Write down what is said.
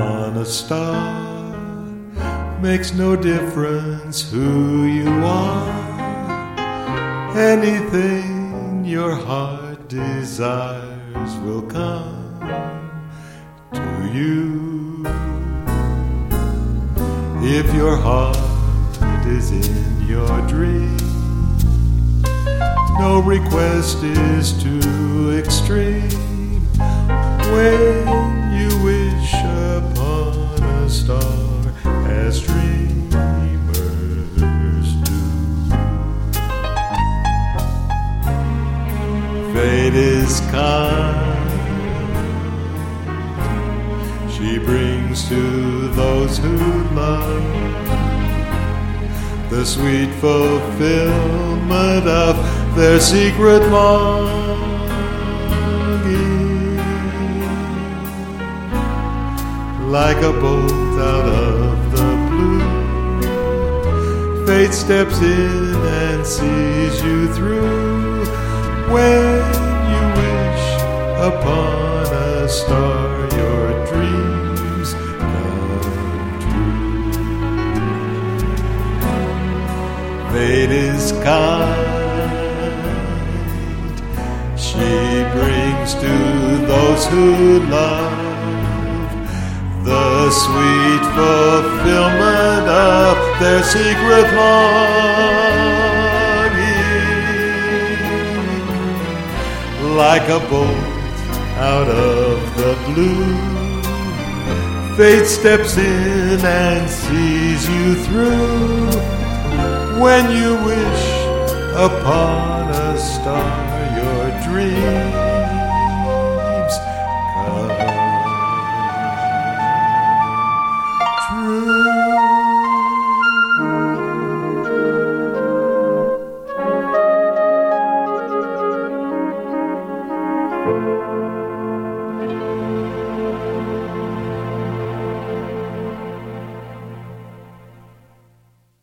upon a star. Makes no difference who you are. Anything your heart desires will come to you. If your heart is in your dream, no request is too extreme. When you wish upon a star, as dreamers do, fate is kind. She brings to those who love the sweet fulfillment of their secret longing. Like a bolt out of the blue, fate steps in and sees you through. When you wish upon a star, your dreams come true. Fate is kind. She brings to those who love the sweet fulfillment of their secret longing. Like a bolt out of the blue, fate steps in and sees you through. When you wish upon a star, your dreams come true.